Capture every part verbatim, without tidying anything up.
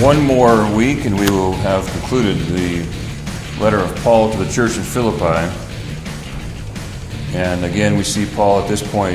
One more week and we will have concluded the letter of Paul to the church in Philippi. And again, we see Paul at this point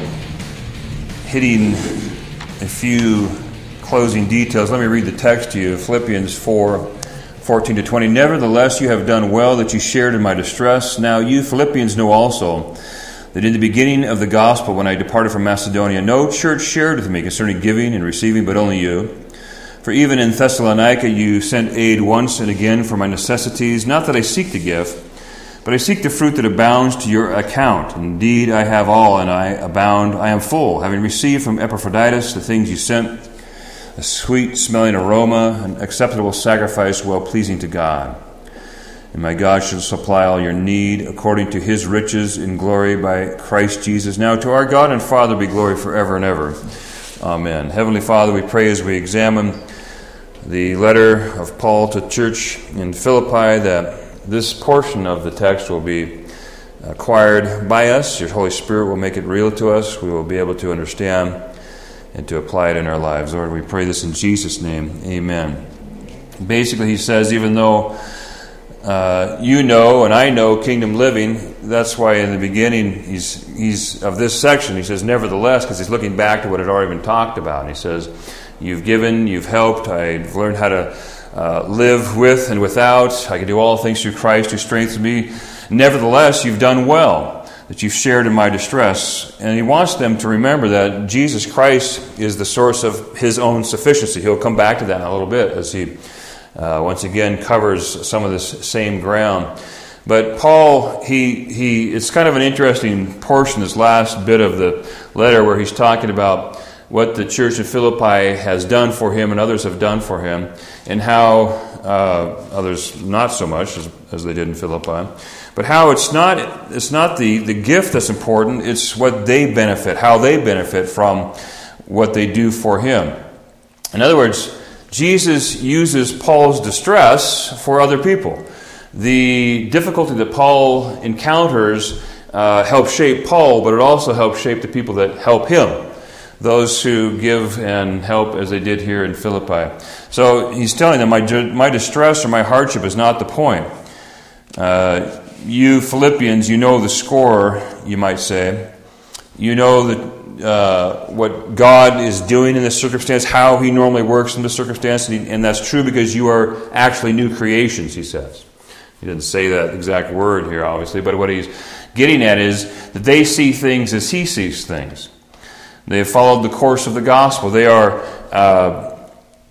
hitting a few closing details. Let me read the text to you. Philippians four, fourteen to twenty. Nevertheless, you have done well that you shared in my distress. Now you Philippians know also that in the beginning of the gospel, when I departed from Macedonia, no church shared with me concerning giving and receiving, but only you. For even in Thessalonica you sent aid once and again for my necessities. Not that I seek the gift, but I seek the fruit that abounds to your account. Indeed, I have all, and I abound. I am full, having received from Epaphroditus the things you sent, a sweet-smelling aroma, an acceptable sacrifice, well-pleasing to God. And my God shall supply all your need according to his riches in glory by Christ Jesus. Now to our God and Father be glory forever and ever. Amen. Heavenly Father, we pray as we examine the letter of Paul to the church in Philippi that this portion of the text will be acquired by us. Your Holy Spirit will make it real to us. We will be able to understand and to apply it in our lives. Lord, we pray this in Jesus' name. Amen. Basically, he says, even though uh, you know and I know kingdom living, that's why in the beginning he's he's of this section, he says, nevertheless, because he's looking back to what had already been talked about. And he says, you've given, you've helped, I've learned how to uh, live with and without. I can do all things through Christ who strengthens me. Nevertheless, you've done well, that you've shared in my distress. And he wants them to remember that Jesus Christ is the source of his own sufficiency. He'll come back to that in a little bit as he uh, once again covers some of this same ground. But Paul, he he it's kind of an interesting portion, this last bit of the letter where he's talking about what the church in Philippi has done for him and others have done for him, and how uh, others not so much as, as they did in Philippi. But how it's not it's not the, the gift that's important, it's what they benefit, how they benefit from what they do for him. In other words, Jesus uses Paul's distress for other people. The difficulty that Paul encounters uh, helps shape Paul, but it also helps shape the people that help him, those who give and help as they did here in Philippi. So he's telling them, my, my distress or my hardship is not the point. Uh, you Philippians, you know the score, you might say. You know that uh, what God is doing in this circumstance, how he normally works in this circumstance, and, he, and that's true because you are actually new creations, he says. He didn't say that exact word here, obviously, but what he's getting at is that they see things as he sees things. They have followed the course of the gospel. They are, uh,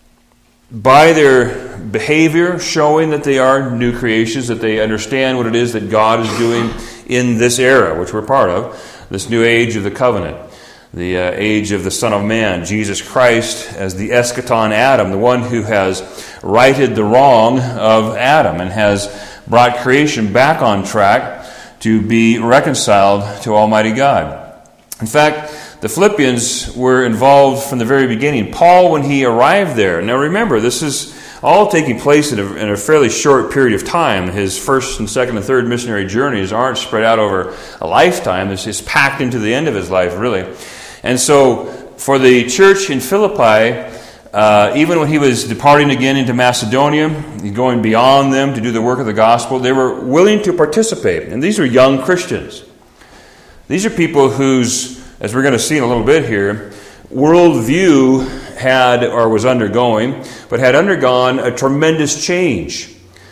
by their behavior, showing that they are new creations, that they understand what it is that God is doing in this era, which we're part of, this new age of the covenant, the uh, age of the Son of Man, Jesus Christ as the eschaton Adam, the one who has righted the wrong of Adam and has brought creation back on track to be reconciled to Almighty God. In fact, the Philippians were involved from the very beginning. Paul, when he arrived there, now remember, this is all taking place in a, in a fairly short period of time. His first and second and third missionary journeys aren't spread out over a lifetime. It's, it's packed into the end of his life, really. And so, for the church in Philippi, uh, even when he was departing again into Macedonia, going beyond them to do the work of the gospel, they were willing to participate. And these are young Christians. These are people whose, as we're going to see in a little bit here, worldview had, or was undergoing, but had undergone a tremendous change.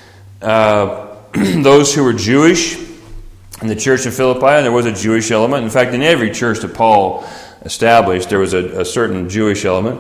Uh, those who were Jewish in the church in Philippi, and there was a Jewish element. In fact, in every church that Paul established, there was a, a certain Jewish element.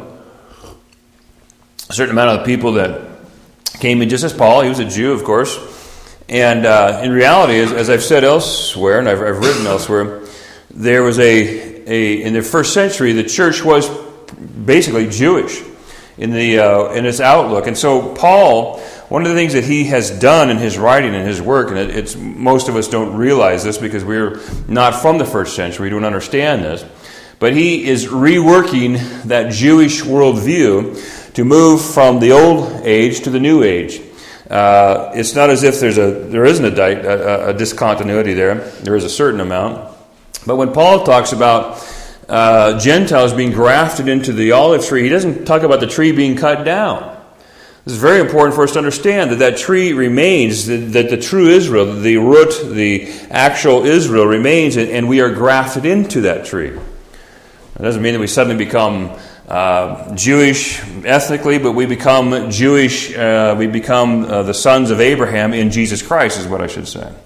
A certain amount of the people that came in just as Paul. He was a Jew, of course. And uh, in reality, as, as I've said elsewhere, and I've, I've written elsewhere, there was a, a in the first century, the church was basically Jewish in the uh, in its outlook. And so Paul, one of the things that he has done in his writing and his work, and it, it's most of us don't realize this because we're not from the first century, we don't understand this, but he is reworking that Jewish worldview to move from the old age to the new age. Uh, it's not as if there's a there isn't a, di- a, a discontinuity there. There is a certain amount. But when Paul talks about uh, Gentiles being grafted into the olive tree, he doesn't talk about the tree being cut down. This is very important for us to understand that that tree remains, that, that the true Israel, the root, the actual Israel remains, and, and we are grafted into that tree. It doesn't mean that we suddenly become uh, Jewish ethnically, but we become Jewish, uh, we become uh, the sons of Abraham in Jesus Christ, is what I should say.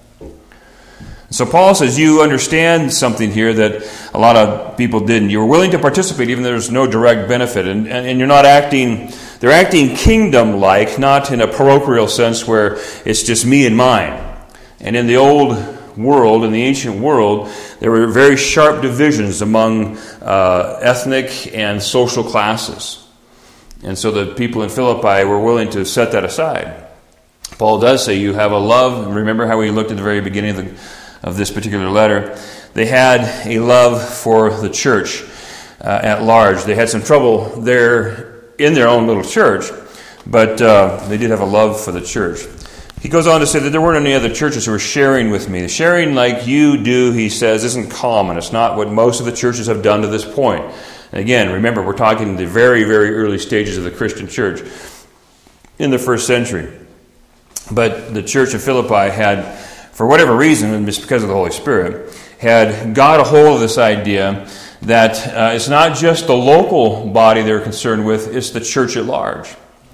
So Paul says you understand something here that a lot of people didn't. You were willing to participate even though there's no direct benefit. And, and, and you're not acting, they're acting kingdom-like, not in a parochial sense where it's just me and mine. And in the old world, in the ancient world, there were very sharp divisions among uh, ethnic and social classes. And so the people in Philippi were willing to set that aside. Paul does say you have a love. Remember how we looked at the very beginning of the of this particular letter. They had a love for the church uh, at large. They had some trouble there in their own little church, but uh, they did have a love for the church. He goes on to say that there weren't any other churches who were sharing with me. The sharing like you do, he says, isn't common. It's not what most of the churches have done to this point. And again, remember, we're talking the very, very early stages of the Christian church in the first century. But the church of Philippi had, for whatever reason, and just because of the Holy Spirit, had got a hold of this idea that uh, it's not just the local body they're concerned with, it's the church at large.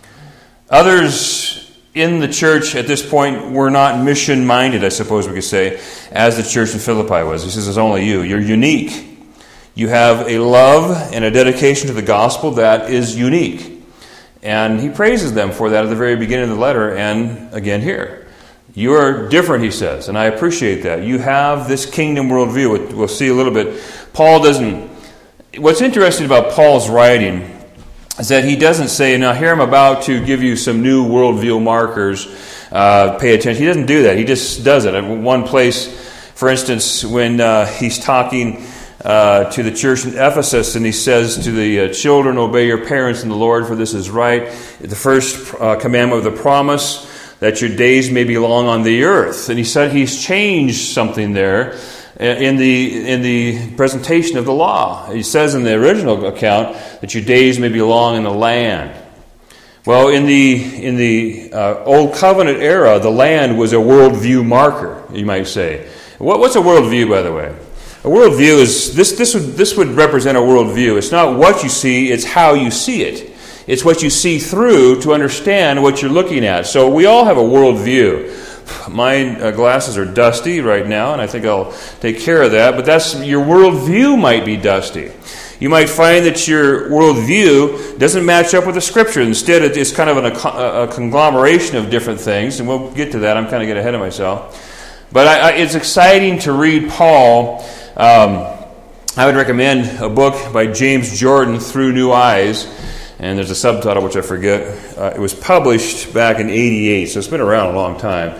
Others in the church at this point were not mission-minded, I suppose we could say, as the church in Philippi was. He says, it's only you. You're unique. You have a love and a dedication to the gospel that is unique. And he praises them for that at the very beginning of the letter and again here. You are different, he says, and I appreciate that. You have this kingdom worldview. We'll see a little bit. Paul doesn't... What's interesting about Paul's writing is that he doesn't say, now here I'm about to give you some new worldview markers. Uh, pay attention. He doesn't do that. He just does it. In one place, for instance, when uh, he's talking uh, to the church in Ephesus, and he says to the uh, children, obey your parents in the Lord, for this is right. The first uh, commandment of the promise, that your days may be long on the earth. And he said he's changed something there in the in the presentation of the law. He says in the original account that your days may be long in the land. Well, in the in the uh, Old Covenant era, the land was a worldview marker, you might say. What, what's a worldview, by the way? A worldview is, this, this, would, this would represent a worldview. It's not what you see, it's how you see it. It's what you see through to understand what you're looking at. So we all have a worldview. My uh, glasses are dusty right now, and I think I'll take care of that. But that's your worldview might be dusty. You might find that your worldview doesn't match up with the Scripture. Instead, it's kind of an, a, a conglomeration of different things, and we'll get to that. I'm kind of getting ahead of myself. But I, I, it's exciting to read Paul. Um, I would recommend a book by James Jordan, Through New Eyes. And there's a subtitle which I forget. Uh, it was published back in eighty-eight, so it's been around a long time.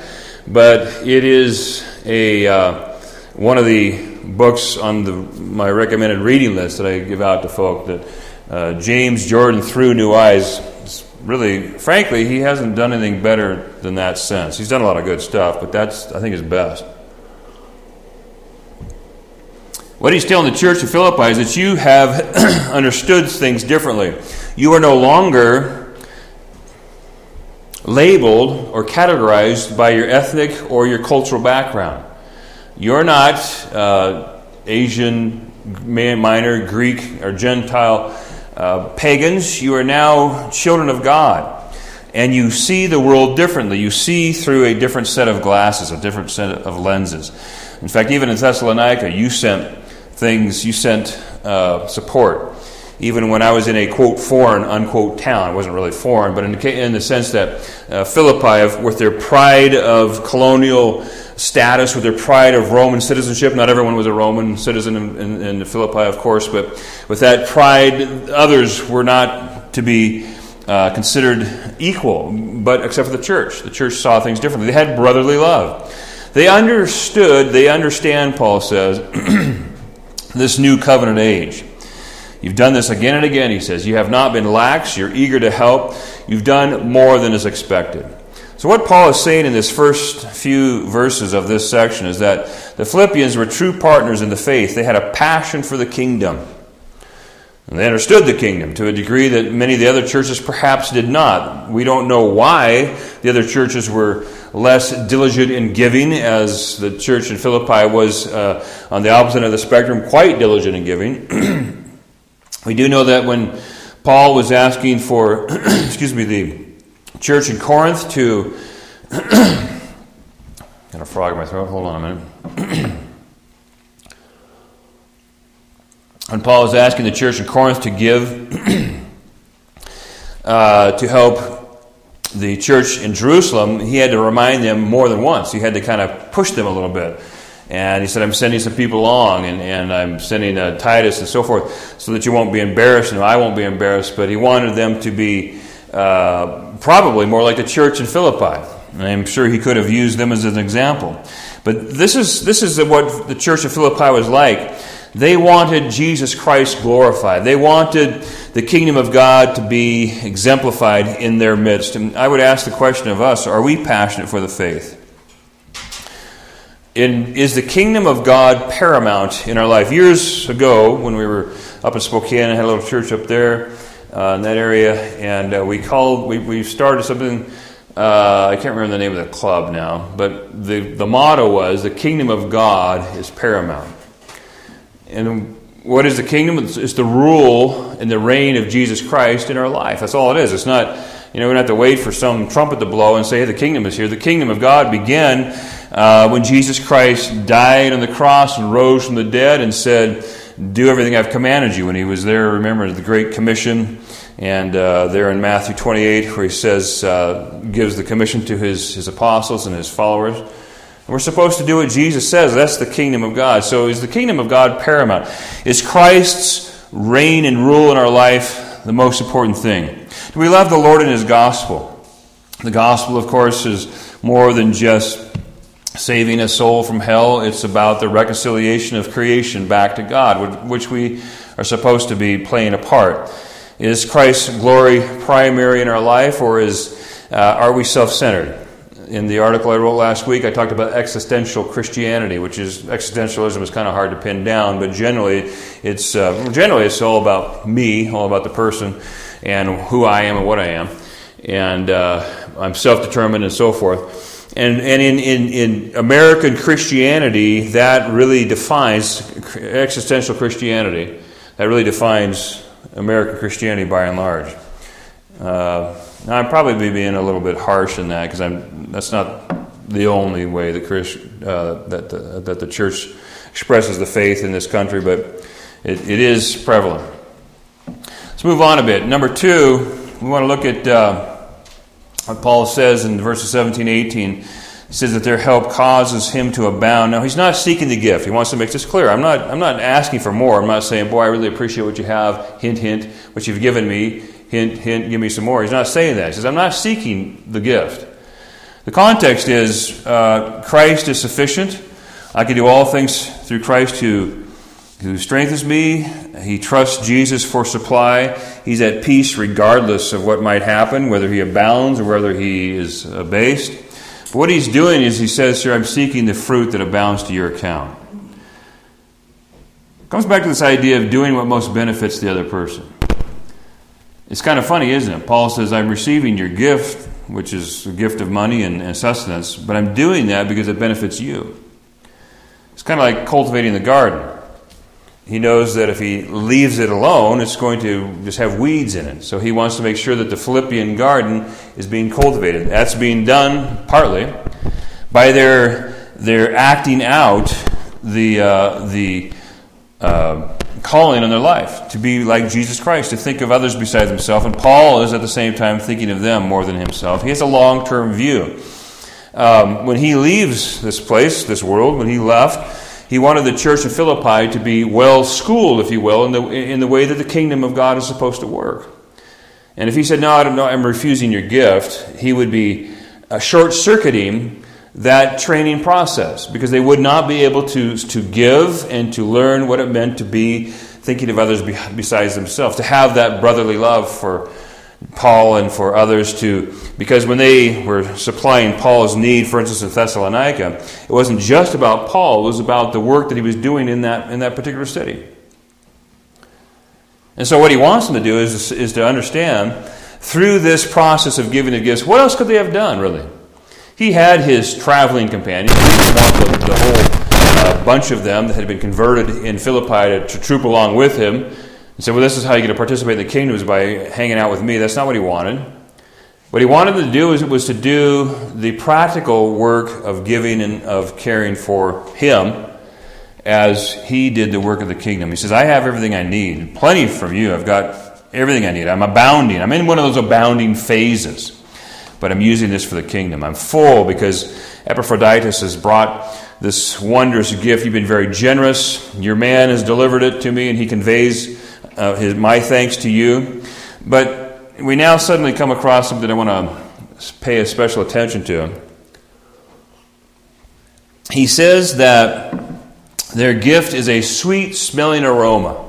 But it is a uh, one of the books on the my recommended reading list that I give out to folk. That uh, James Jordan, Through New Eyes. Really, frankly, he hasn't done anything better than that since. He's done a lot of good stuff, but that's, I think, his best. What he's telling the church of Philippi is that you have understood things differently. You are no longer labeled or categorized by your ethnic or your cultural background. You're not uh, Asian, minor, Greek, or Gentile uh, pagans. You are now children of God. And you see the world differently. You see through a different set of glasses, a different set of lenses. In fact, even in Thessalonica, you sent things, you sent uh, support. Even when I was in a, quote, foreign, unquote, town. It wasn't really foreign, but in the, in the sense that uh, Philippi, with their pride of colonial status, with their pride of Roman citizenship, not everyone was a Roman citizen in, in, in Philippi, of course, but with that pride, others were not to be uh, considered equal, but except for the church. The church saw things differently. They had brotherly love. They understood, they understand, Paul says, this new covenant age. You've done this again and again, he says. You have not been lax. You're eager to help. You've done more than is expected. So what Paul is saying in this first few verses of this section is that the Philippians were true partners in the faith. They had a passion for the kingdom. And they understood the kingdom to a degree that many of the other churches perhaps did not. We don't know why the other churches were less diligent in giving, as the church in Philippi was uh, on the opposite end of the spectrum, quite diligent in giving. We do know that when Paul was asking for, excuse me, the church in Corinth to, got a frog in my throat, hold on a minute. When Paul was asking the church in Corinth to give uh, to help the church in Jerusalem, he had to remind them more than once. He had to kind of push them a little bit. And he said, I'm sending some people along, and, and I'm sending uh, Titus and so forth, so that you won't be embarrassed, and I won't be embarrassed. But he wanted them to be uh, probably more like the church in Philippi. And I'm sure he could have used them as an example. But this is this is what the church of Philippi was like. They wanted Jesus Christ glorified. They wanted the kingdom of God to be exemplified in their midst. And I would ask the question of us, are we passionate for the faith? In, is the kingdom of God paramount in our life? Years ago, when we were up in Spokane, I had a little church up there uh, in that area, and uh, we called, we, we started something, uh, I can't remember the name of the club now, but the, the motto was, the kingdom of God is paramount. And what is the kingdom? It's, it's the rule and the reign of Jesus Christ in our life. That's all it is. It's not, you know, we don't have to wait for some trumpet to blow and say, hey, the kingdom is here. The kingdom of God began uh, when Jesus Christ died on the cross and rose from the dead and said, do everything I've commanded you. When he was there, remember the Great Commission, and uh, there in Matthew twenty-eight, where he says, uh, gives the commission to his, his apostles and his followers. We're supposed to do what Jesus says. That's the kingdom of God. So is the kingdom of God paramount? Is Christ's reign and rule in our life the most important thing? Do we love the Lord and His gospel? The gospel, of course, is more than just saving a soul from hell. It's about the reconciliation of creation back to God, which we are supposed to be playing a part. Is Christ's glory primary in our life, or is uh, are we self-centered? In the article I wrote last week, I talked about existential Christianity, which is, existentialism is kind of hard to pin down, but generally it's uh, generally it's all about me, all about the person, and who I am and what I am, and uh, I'm self-determined and so forth. And and in, in, in American Christianity, that really defines existential Christianity. That really defines American Christianity by and large. Uh, now, I'm probably being a little bit harsh in that, because I'm that's not the only way the Christ, uh, that the, that the church expresses the faith in this country, but it, it is prevalent. Let's move on a bit. Number two, we want to look at uh, what Paul says in verses seventeen, eighteen. He says that their help causes him to abound. Now, he's not seeking the gift. He wants to make this clear. I'm not I'm not asking for more. I'm not saying, boy, I really appreciate what you have, hint, hint, what you've given me, hint, hint, give me some more. He's not saying that. He says, I'm not seeking the gift. The context is, uh, Christ is sufficient. I can do all things through Christ who, who strengthens me. He trusts Jesus for supply. He's at peace regardless of what might happen, whether he abounds or whether he is abased. But what he's doing is, he says here, I'm seeking the fruit that abounds to your account. It comes back to this idea of doing what most benefits the other person. It's kind of funny, isn't it? Paul says, I'm receiving your gift, which is a gift of money and, and sustenance, but I'm doing that because it benefits you. It's kind of like cultivating the garden. He knows that if he leaves it alone, it's going to just have weeds in it. So he wants to make sure that the Philippian garden is being cultivated. That's being done partly by their their acting out the uh, the uh, calling on their life to be like Jesus Christ, to think of others besides himself. And Paul is at the same time thinking of them more than himself. He has a long-term view. Um, when he leaves this place, this world, when he left, he wanted the church of Philippi to be well schooled, if you will, in the in the way that the kingdom of God is supposed to work. And if he said, no, I don't know, I'm refusing your gift, he would be uh, short-circuiting that training process, because they would not be able to, to give and to learn what it meant to be thinking of others besides themselves, to have that brotherly love for Paul and for others to, because when they were supplying Paul's need, for instance, in Thessalonica, it wasn't just about Paul, it was about the work that he was doing in that in that particular city. And so what he wants them to do is, is to understand, through this process of giving the gifts, what else could they have done, really? He had his traveling companions. He didn't want the, the whole uh, bunch of them that had been converted in Philippi to, to troop along with him and say, well, this is how you get to participate in the kingdom, is by hanging out with me. That's not what he wanted. What he wanted them to do was, was to do the practical work of giving and of caring for him as he did the work of the kingdom. He says, I have everything I need. Plenty from you. I've got everything I need. I'm abounding. I'm in one of those abounding phases. But I'm using this for the kingdom. I'm full because Epaphroditus has brought this wondrous gift. You've been very generous. Your man has delivered it to me, and he conveys uh, his, my thanks to you. But we now suddenly come across something I want to pay a special attention to. He says that their gift is a sweet-smelling aroma.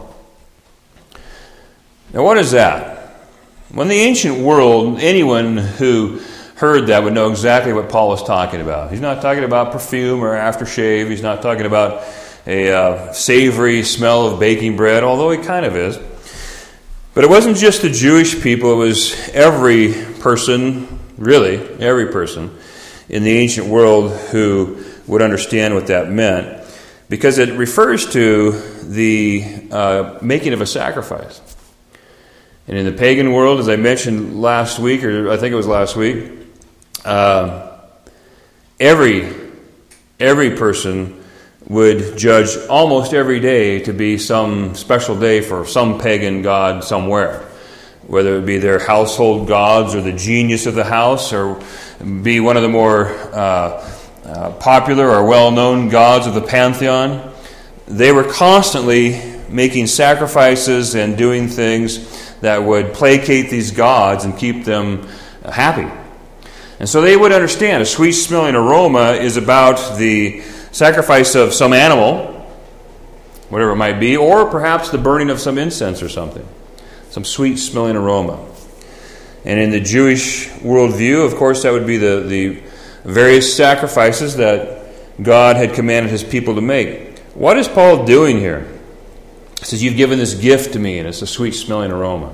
Now, what is that? Well, in the ancient world, anyone who heard that would know exactly what Paul was talking about. He's not talking about perfume or aftershave. He's not talking about a uh, savory smell of baking bread, although he kind of is. But it wasn't just the Jewish people. It was every person, really, every person in the ancient world who would understand what that meant, because it refers to the uh, making of a sacrifice. And in the pagan world, as I mentioned last week, or I think it was last week, uh, every every person would judge almost every day to be some special day for some pagan god somewhere, whether it be their household gods or the genius of the house, or be one of the more uh, uh, popular or well-known gods of the pantheon. They were constantly making sacrifices and doing things that would placate these gods and keep them happy. And so they would understand a sweet-smelling aroma is about the sacrifice of some animal, whatever it might be, or perhaps the burning of some incense or something, some sweet-smelling aroma. And in the Jewish worldview, of course, that would be the, the various sacrifices that God had commanded his people to make. What is Paul doing here? He says, you've given this gift to me, and it's a sweet-smelling aroma.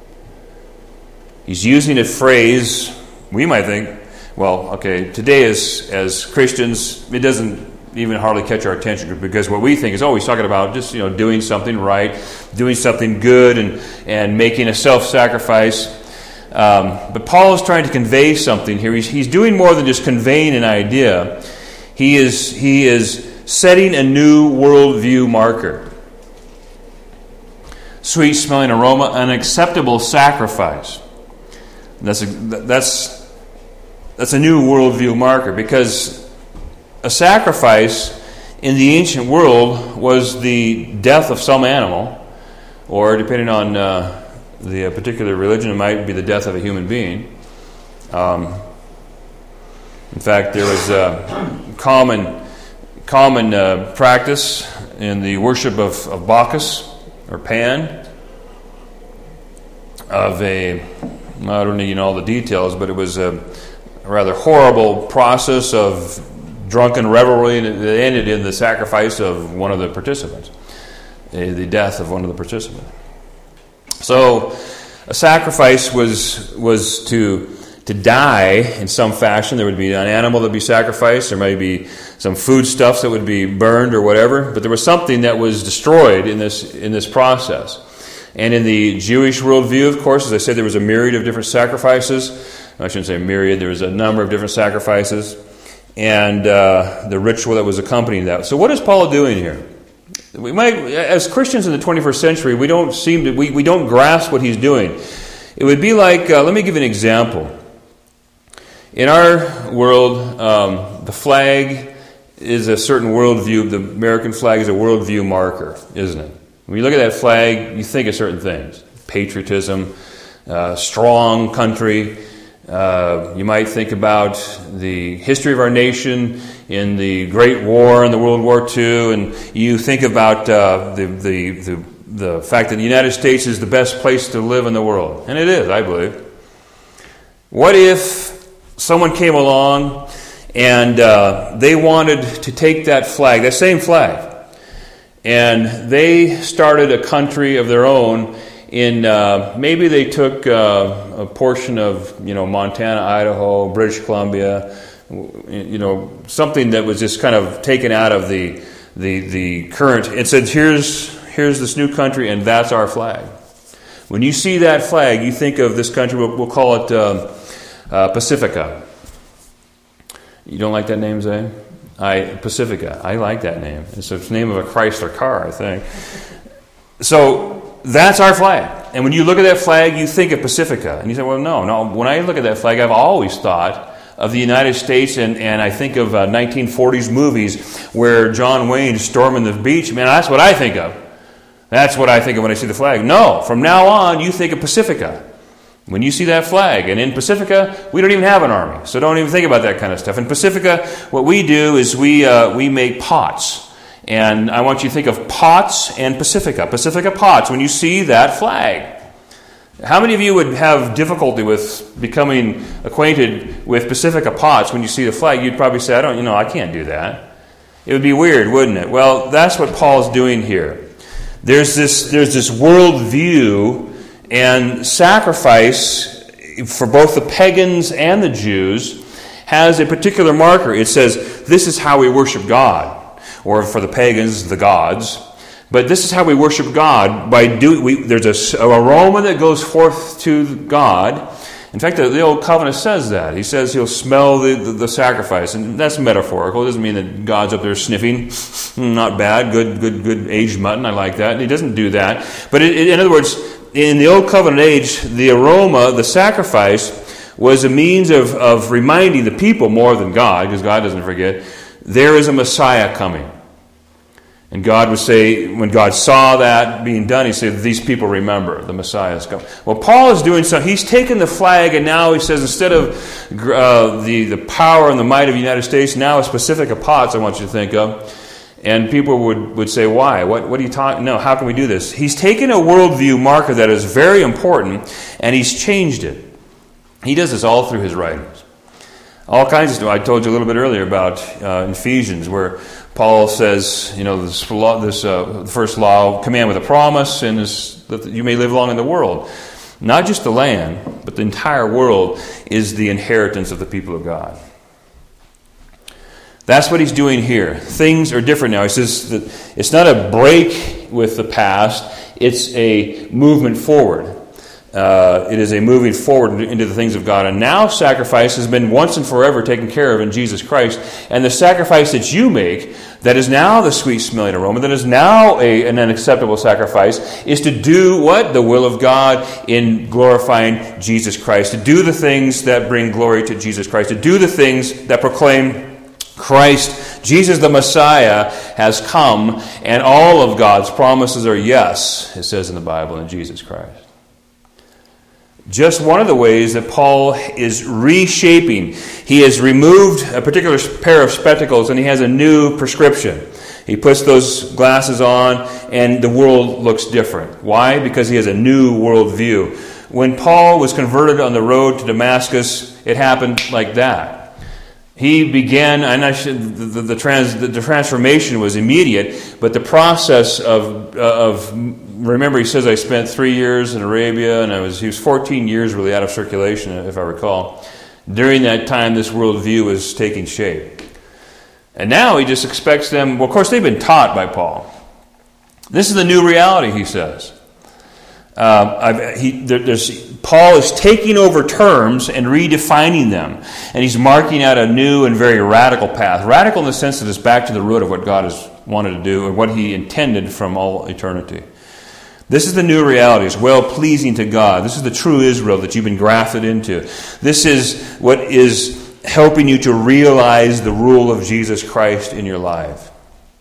He's using a phrase, we might think, well, okay, today as, as Christians, it doesn't even hardly catch our attention, because what we think is, oh, he's talking about just, you know, doing something right, doing something good, and, and making a self-sacrifice. Um, but Paul is trying to convey something here. He's, he's doing more than just conveying an idea. He is, he is setting a new worldview marker. Sweet-smelling aroma, an acceptable sacrifice. That's a, that's that's a new worldview marker, because a sacrifice in the ancient world was the death of some animal, or depending on uh, the particular religion, it might be the death of a human being. Um, in fact, there was a common common uh, practice in the worship of, of Bacchus or Pan, of a, I don't need all the details, but it was a rather horrible process of drunken revelry that ended in the sacrifice of one of the participants, the death of one of the participants. So a sacrifice was was to to die in some fashion. There would be an animal that would be sacrificed. There might be some foodstuffs that would be burned or whatever. But there was something that was destroyed in this in this process. And in the Jewish worldview, of course, as I said, there was a myriad of different sacrifices. I shouldn't say myriad. There was a number of different sacrifices, and uh, the ritual that was accompanying that. So what is Paul doing here? We might, as Christians in the twenty-first century, we don't seem to, we, we don't grasp what he's doing. It would be like, uh, let me give you an example. In our world, um, the flag is a certain worldview. The American flag is a worldview marker, isn't it? When you look at that flag, you think of certain things. Patriotism, uh, strong country. Uh, you might think about the history of our nation in the Great War and the World War Two, and you think about uh, the, the the the fact that the United States is the best place to live in the world. And it is, I believe. What if someone came along and uh, they wanted to take that flag, that same flag, and they started a country of their own in uh, maybe they took uh, a portion of, you know, Montana, Idaho, British Columbia, you know, something that was just kind of taken out of the the the current, and said, here's here's this new country, and that's our flag. When you see that flag, you think of this country. We'll, we'll call it uh, uh, Pacifica. You don't like that name, Zay? I Pacifica. I like that name. It's the name of a Chrysler car, I think. So that's our flag. And when you look at that flag, you think of Pacifica. And you say, well, no, no. When I look at that flag, I've always thought of the United States, and, and I think of uh, nineteen forties movies where John Wayne is storming the beach. Man, that's what I think of. That's what I think of when I see the flag. No, from now on, you think of Pacifica. When you see that flag, and in Pacifica, we don't even have an army, so don't even think about that kind of stuff. In Pacifica, what we do is we uh, we make pots, and I want you to think of pots and Pacifica. Pacifica pots, when you see that flag. How many of you would have difficulty with becoming acquainted with Pacifica pots when you see the flag? You'd probably say, I don't, you know, I can't do that. It would be weird, wouldn't it? Well, that's what Paul's doing here. There's this, there's this world view, and sacrifice for both the pagans and the Jews has a particular marker. It says, this is how we worship God. Or for the pagans, the gods. But this is how we worship God. By do, we, there's a, an aroma that goes forth to God. In fact, the, the Old Covenant says that. He says he'll smell the, the, the sacrifice. And that's metaphorical. It doesn't mean that God's up there sniffing. Not bad. Good, good, good aged mutton. I like that. And he doesn't do that. But it, it, in other words, in the Old Covenant age, the aroma, the sacrifice, was a means of, of reminding the people more than God, because God doesn't forget, there is a Messiah coming. And God would say, when God saw that being done, he said, these people remember, the Messiah is coming. Well, Paul is doing something. He's taken the flag, and now he says, instead of uh, the, the power and the might of the United States, now it's Pacifica pots I want you to think of. And people would, would say, why? What, what are you talking? No, how can we do this? He's taken a worldview marker that is very important, and he's changed it. He does this all through his writings. All kinds of stuff. I told you a little bit earlier about uh, Ephesians, where Paul says, you know, this, this uh, first law, command with a promise, and this, that you may live long in the world. Not just the land, but the entire world is the inheritance of the people of God. That's what he's doing here. Things are different now. He says that it's not a break with the past, it's a movement forward. Uh, it is a moving forward into the things of God. And now sacrifice has been once and forever taken care of in Jesus Christ. And the sacrifice that you make, that is now the sweet-smelling aroma, that is now a, an unacceptable sacrifice, is to do what? The will of God in glorifying Jesus Christ. To do the things that bring glory to Jesus Christ. To do the things that proclaim Christ, Jesus the Messiah, has come. And all of God's promises are yes, it says in the Bible, in Jesus Christ. Just one of the ways that Paul is reshaping. He has removed a particular pair of spectacles and he has a new prescription. He puts those glasses on and the world looks different. Why? Because he has a new worldview. When Paul was converted on the road to Damascus, it happened like that. He began, and I should, the, the, trans, the, the transformation was immediate, but the process of of remember, he says, I spent three years in Arabia, and I was he was fourteen years really out of circulation, if I recall. During that time, this worldview was taking shape. And now he just expects them, well, of course, they've been taught by Paul. This is the new reality, he says. Uh, I've, he, there, there's, Paul is taking over terms and redefining them. And he's marking out a new and very radical path. Radical in the sense that it's back to the root of what God has wanted to do and what he intended from all eternity. This is the new reality. It's well-pleasing to God. This is the true Israel that you've been grafted into. This is what is helping you to realize the rule of Jesus Christ in your life.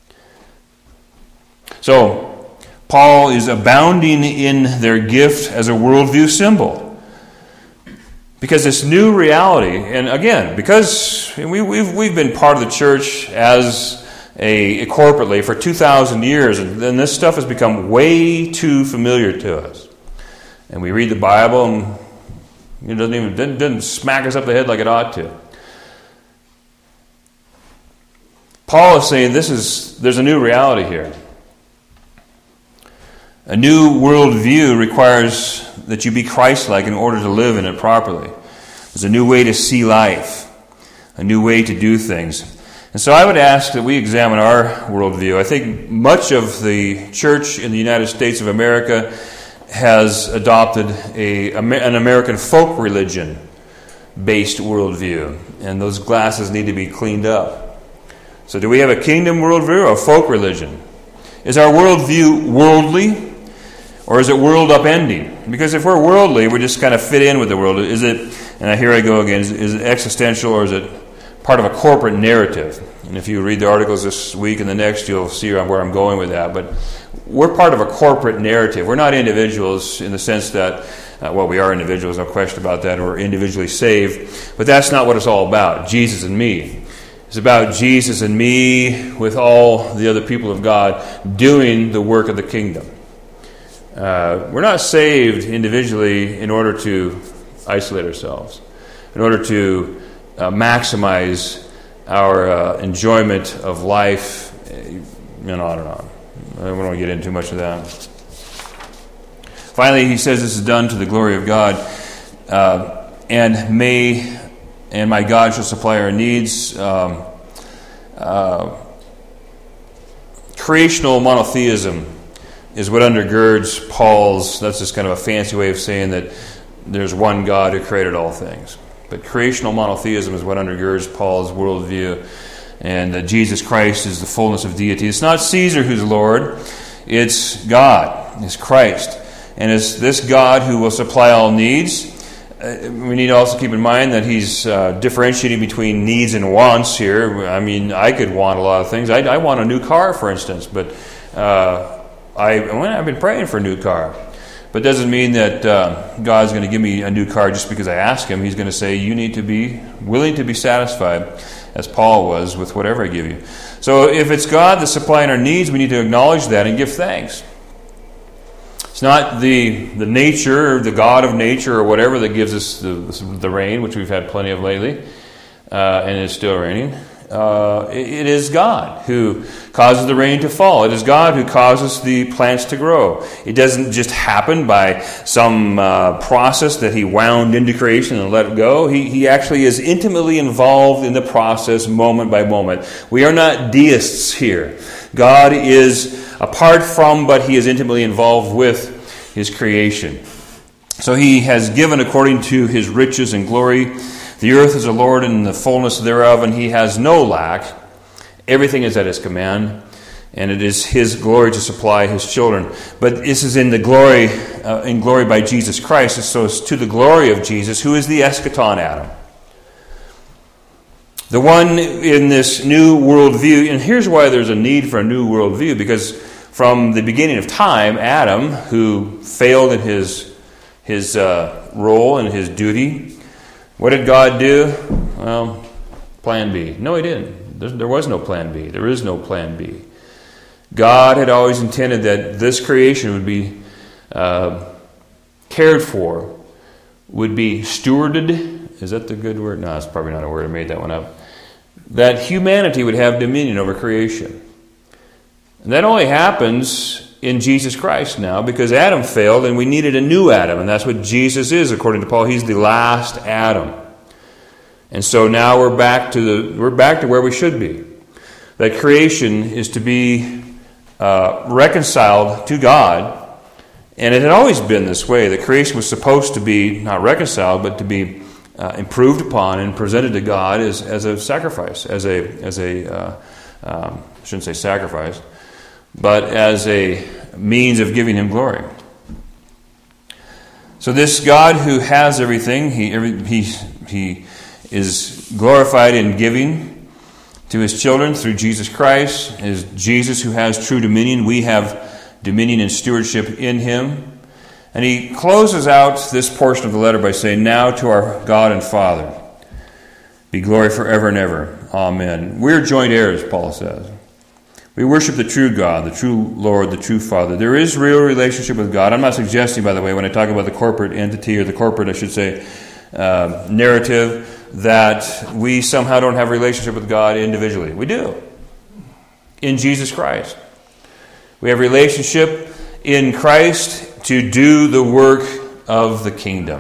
So, Paul is abounding in their gift as a worldview symbol. Because this new reality, and again, because we, we've, we've been part of the church as A, corporately for two thousand years, and then this stuff has become way too familiar to us. And we read the Bible, and it doesn't even doesn't, doesn't smack us up the head like it ought to. Paul is saying this is there's a new reality here. A new worldview requires that you be Christ-like in order to live in it properly. There's a new way to see life, a new way to do things. And so I would ask that we examine our worldview. I think much of the church in the United States of America has adopted a, an American folk religion-based worldview, and those glasses need to be cleaned up. So do we have a kingdom worldview or a folk religion? Is our worldview worldly? Or is it world upending? Because if we're worldly, we just kind of fit in with the world. Is it, and here I go again, is, is it existential or is it part of a corporate narrative? And if you read the articles this week and the next, you'll see where I'm going with that. But we're part of a corporate narrative. We're not individuals in the sense that, uh, well, we are individuals, no question about that. We're individually saved. But that's not what it's all about, Jesus and me. It's about Jesus and me with all the other people of God doing the work of the kingdom. Uh, we're not saved individually in order to isolate ourselves, in order to uh, maximize our uh, enjoyment of life, and on and on. I don't want to get into too much of that. Finally, he says this is done to the glory of God, uh, and may and my God shall supply our needs. Um, uh, creational monotheism is what undergirds Paul's, that's just kind of a fancy way of saying that there's one God who created all things. But creational monotheism is what undergirds Paul's worldview, and that Jesus Christ is the fullness of deity. It's not Caesar who's Lord, it's God, it's Christ. And it's this God who will supply all needs. Uh, we need to also keep in mind that he's uh, differentiating between needs and wants here. I mean, I could want a lot of things. I, I want a new car, for instance, but uh, I, well, I've been praying for a new car. But it doesn't mean that uh, God's going to give me a new car just because I ask him. He's going to say, you need to be willing to be satisfied, as Paul was, with whatever I give you. So if it's God that's supplying our needs, we need to acknowledge that and give thanks. It's not the the nature, or the God of nature, or whatever that gives us the, the rain, which we've had plenty of lately, uh, and it's still raining. Uh, it, it is God who causes the rain to fall. It is God who causes the plants to grow. It doesn't just happen by some uh, process that he wound into creation and let it go. He, he actually is intimately involved in the process moment by moment. We are not deists here. God is apart from, but he is intimately involved with his creation. So he has given according to his riches and glory. The earth is the Lord and the fullness thereof, and he has no lack. Everything is at his command, and it is his glory to supply his children. But this is in the glory, uh, in glory by Jesus Christ. So it's to the glory of Jesus, who is the eschaton Adam. The one in this new worldview, and here's why there's a need for a new worldview, because from the beginning of time, Adam, who failed in his, his uh, role and his duty, what did God do? Well, plan B. No, he didn't. There was no plan B. There is no plan B. God had always intended that this creation would be uh, cared for, would be stewarded. Is that the good word? No, it's probably not a word. I made that one up. That humanity would have dominion over creation. And that only happens in Jesus Christ now, because Adam failed and we needed a new Adam, and that's what Jesus is according to Paul. He's the last Adam. And so now we're back to the we're back to where we should be. That creation is to be uh, reconciled to God, and it had always been this way. The creation was supposed to be not reconciled, but to be uh, improved upon and presented to God as, as a sacrifice, as a as a uh, um, I shouldn't say sacrifice, but as a means of giving him glory. So this God who has everything, he every, he he is glorified in giving to his children through Jesus Christ. It is Jesus who has true dominion. We have dominion and stewardship in him. And he closes out this portion of the letter by saying, now to our God and Father be glory forever and ever. Amen. We're joint heirs, Paul says. We worship the true God, the true Lord, the true Father. There is real relationship with God. I'm not suggesting, by the way, when I talk about the corporate entity, or the corporate, I should say, uh, narrative, that we somehow don't have a relationship with God individually. We do. In Jesus Christ. We have relationship in Christ to do the work of the kingdom.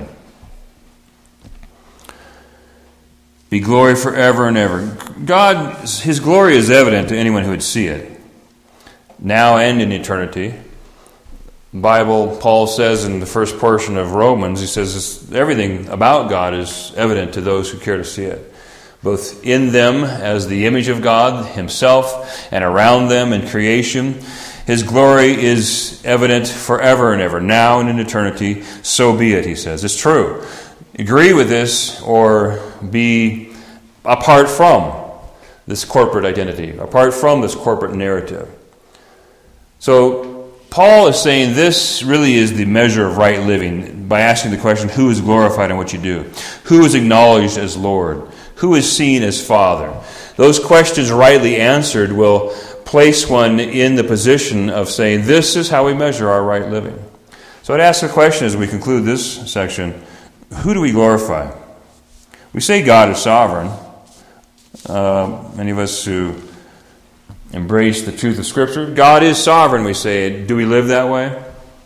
Be glory forever and ever. God, His glory is evident to anyone who would see it, now and in eternity. Bible, Paul says in the first portion of Romans, he says everything about God is evident to those who care to see it, both in them as the image of God Himself and around them in creation. His glory is evident forever and ever, now and in eternity. So be it, he says. It's true. Agree with this or be apart from this corporate identity, apart from this corporate narrative. So Paul is saying this really is the measure of right living by asking the question, who is glorified in what you do? Who is acknowledged as Lord? Who is seen as Father? Those questions rightly answered will place one in the position of saying, this is how we measure our right living. So I'd ask the question as we conclude this section, who do we glorify? We say God is sovereign. Uh, many of us who embrace the truth of Scripture, God is sovereign, we say. Do we live that way?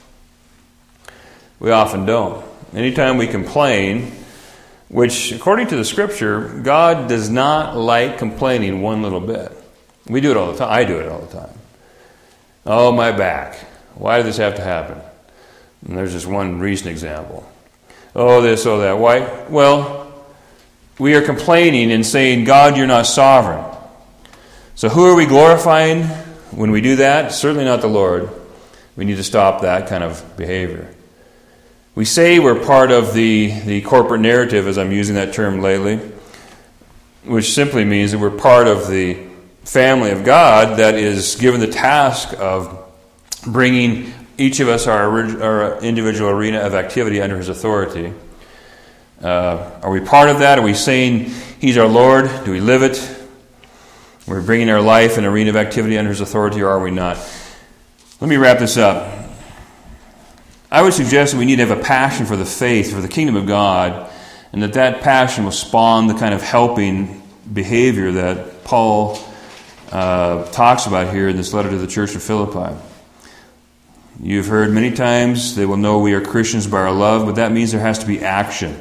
We often don't. Anytime we complain, which according to the Scripture, God does not like complaining one little bit. We do it all the time. I do it all the time. Oh, my back. Why did this have to happen? And there's just one recent example. Oh, this, oh, that. Why? Well, we are complaining and saying, God, you're not sovereign. So who are we glorifying when we do that? Certainly not the Lord. We need to stop that kind of behavior. We say we're part of the, the corporate narrative, as I'm using that term lately, which simply means that we're part of the family of God that is given the task of bringing each of us our, our individual arena of activity under His authority. Uh, are we part of that? Are we saying He's our Lord? Do we live it? We're bringing our life and arena of activity under His authority, or are we not? Let me wrap this up. I would suggest that we need to have a passion for the faith, for the kingdom of God, and that that passion will spawn the kind of helping behavior that Paul uh, talks about here in this letter to the church of Philippi. You've heard many times they will know we are Christians by our love, but that means there has to be action.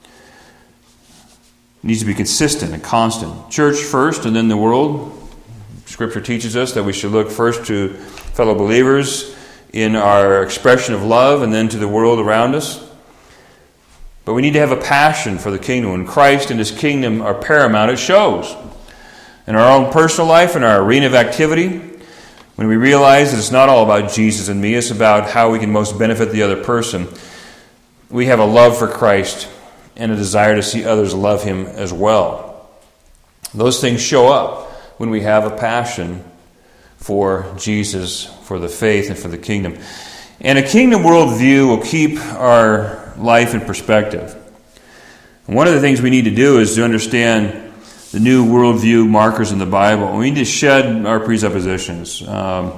It needs to be consistent and constant. Church first and then the world. Scripture teaches us that we should look first to fellow believers in our expression of love and then to the world around us. But we need to have a passion for the kingdom. When Christ and His kingdom are paramount, it shows. In our own personal life, in our arena of activity, when we realize that it's not all about Jesus and me, it's about how we can most benefit the other person, we have a love for Christ and a desire to see others love Him as well. Those things show up when we have a passion for Jesus, for the faith, and for the kingdom. And a kingdom worldview will keep our life in perspective. And one of the things we need to do is to understand the new worldview markers in the Bible. We need to shed our presuppositions. Um,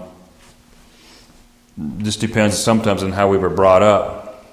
this depends sometimes on how we were brought up,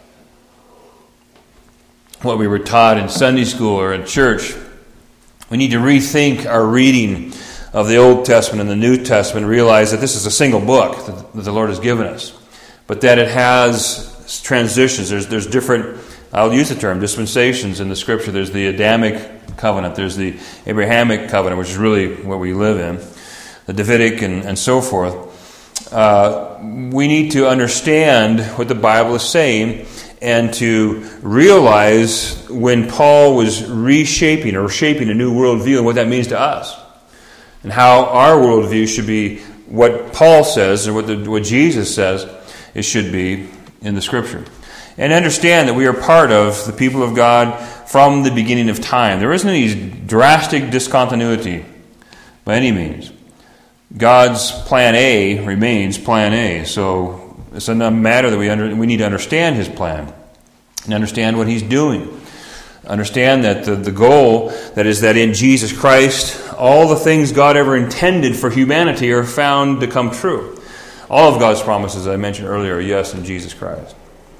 what we were taught in Sunday school or in church. We need to rethink our reading of the Old Testament and the New Testament, realize that this is a single book that the Lord has given us, but that it has transitions. There's there's different, I'll use the term, dispensations in the Scripture. There's the Adamic covenant. There's the Abrahamic covenant, which is really what we live in, the Davidic and, and so forth. Uh, we need to understand what the Bible is saying and to realize when Paul was reshaping or shaping a new worldview and what that means to us. And how our worldview should be what Paul says or what, the, what Jesus says it should be in the Scripture. And understand that we are part of the people of God from the beginning of time. There isn't any drastic discontinuity by any means. God's plan A remains plan A. So it's a matter that we under, we need to understand His plan and understand what He's doing. Understand that the, the goal, that is that in Jesus Christ, all the things God ever intended for humanity are found to come true. All of God's promises, I mentioned earlier, are yes in Jesus Christ.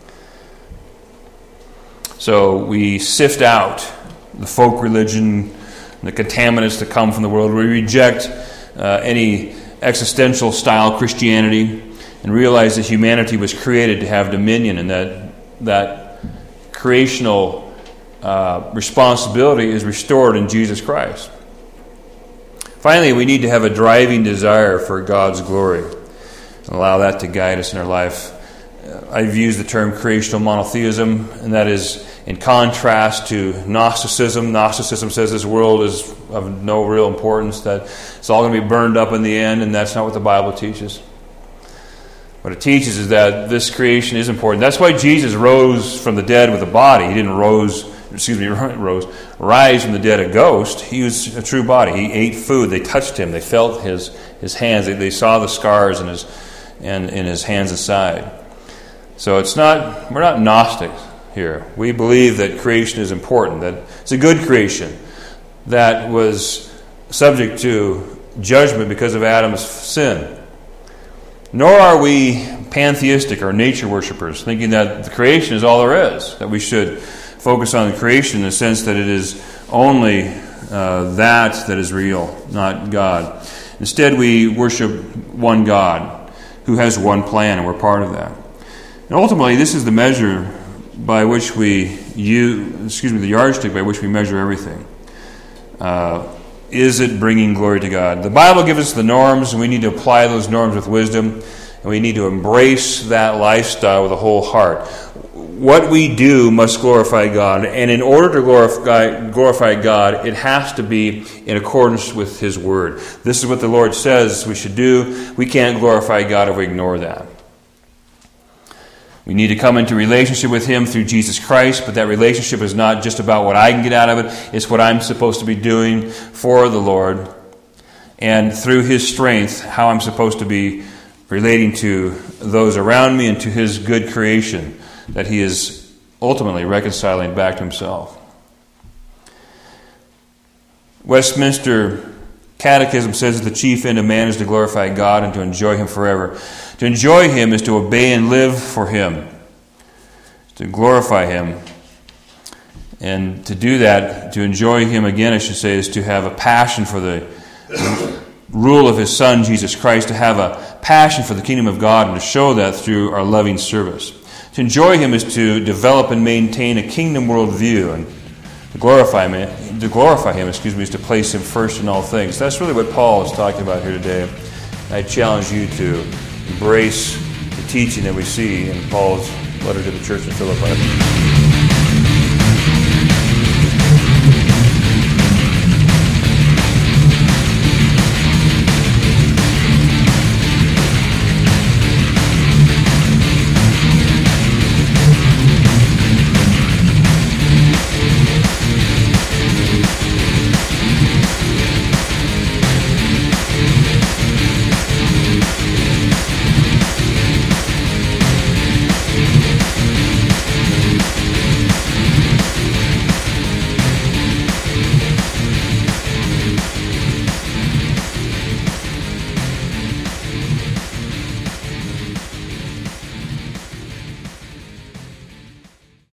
So we sift out the folk religion, the contaminants that come from the world. We reject uh, any existential style Christianity, and realize that humanity was created to have dominion, and that that creational uh, responsibility is restored in Jesus Christ. Finally, we need to have a driving desire for God's glory and allow that to guide us in our life. I've used the term creational monotheism, and that is in contrast to Gnosticism. Gnosticism says this world is of no real importance, that it's all going to be burned up in the end, and that's not what the Bible teaches. What it teaches is that this creation is important. That's why Jesus rose from the dead with a body. He didn't rose, excuse me, rose, rise from the dead a ghost. He was a true body. He ate food. They touched him. They felt his his hands. They, they saw the scars in his and in his hands and side. So it's not, we're not Gnostics here. We believe that creation is important, that it's a good creation that was subject to judgment because of Adam's sin. Nor are we pantheistic or nature worshipers, thinking that the creation is all there is, that we should focus on the creation in the sense that it is only uh, that that is real, not God. Instead, we worship one God who has one plan, and we're part of that. And ultimately, this is the measure by which we use, excuse me, the yardstick by which we measure everything. Uh, is it bringing glory to God? The Bible gives us the norms, and we need to apply those norms with wisdom, and we need to embrace that lifestyle with a whole heart. What we do must glorify God, and in order to glorify, glorify God, it has to be in accordance with His Word. This is what the Lord says we should do. We can't glorify God if we ignore that. We need to come into relationship with Him through Jesus Christ, but that relationship is not just about what I can get out of it. It's what I'm supposed to be doing for the Lord, and through His strength, how I'm supposed to be relating to those around me and to His good creation that He is ultimately reconciling back to Himself. Westminster Catechism says that the chief end of man is to glorify God and to enjoy Him forever. To enjoy Him is to obey and live for Him, to glorify Him. And to do that, to enjoy Him again, I should say, is to have a passion for the rule of His Son, Jesus Christ, to have a passion for the kingdom of God, and to show that through our loving service. To enjoy Him is to develop and maintain a kingdom worldview, and to glorify Him, to glorify Him, excuse me, is to place Him first in all things. That's really what Paul is talking about here today. I challenge you to embrace the teaching that we see in Paul's letter to the church in Philippi.